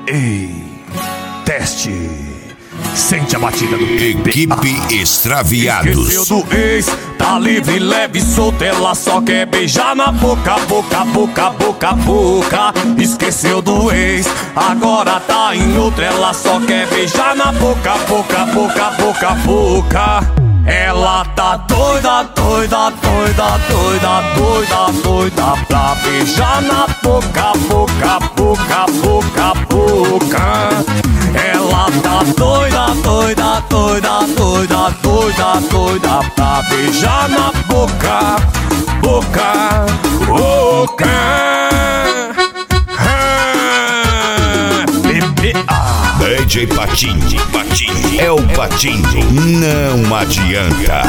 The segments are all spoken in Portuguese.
Ei, teste. Sente a batida do Equipe Extraviados. Esqueceu do ex, tá livre, leve, solta. Ela só quer beijar na boca, boca, boca, boca, boca. Esqueceu do ex, agora tá em outra. Ela só quer beijar na boca, boca, boca, boca, boca. Ela tá doida, doida, doida, doida, doida, doida pra beijar na boca, boca, boca, boca, boca. Ela tá doida, doida, doida, doida, doida, doida pra beijar na boca, boca, boca. DJ Patinho, é o Patinho, não adianta.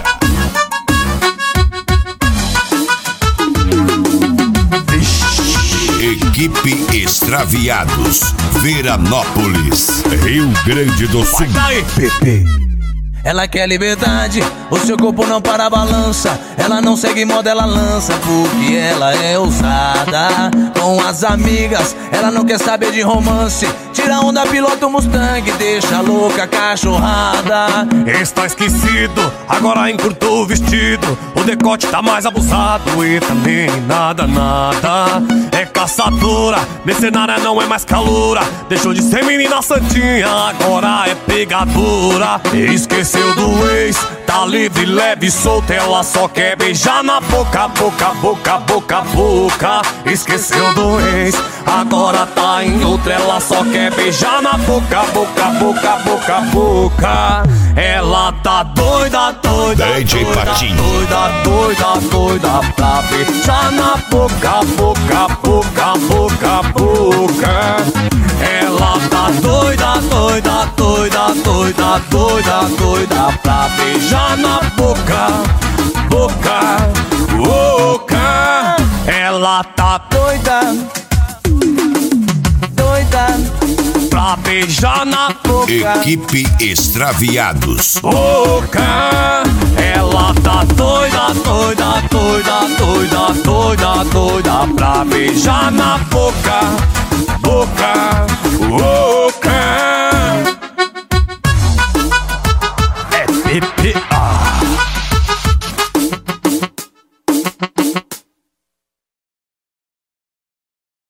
Equipe Extraviados, Veranópolis, Rio Grande do Sul. Daí, Pepe. Ela quer liberdade, o seu corpo não para a balança. Ela não segue moda, ela lança, porque ela é ousada. Com as amigas, ela não quer saber de romance. Tira onda, pilota o Mustang, deixa louca a cachorrada. Está esquecido, agora encurtou o vestido. O decote tá mais abusado e também nada, nada. É caçadora, mercenária não é mais caloura. Deixou de ser menina santinha, agora é pegadora. Esqueceu do ex, tá livre, leve, solta. Ela só quer beijar na boca, boca, boca, boca, boca. Esqueceu do ex, agora tá em outra. Ela só quer beijar na boca, boca, boca, boca, boca. Ela tá doida, doida, DJ doida, Patinho. doida, doida, doida pra beijar na boca, boca, boca, boca, boca. Ela tá doida, doida, doida, doida, doida, doida pra beijar na boca, boca, boca. Ela tá doida, doida pra beijar na boca, Equipe Extraviados. boca. Ela tá doida, doida, doida, doida, doida, doida pra beijar na boca, boca, boca.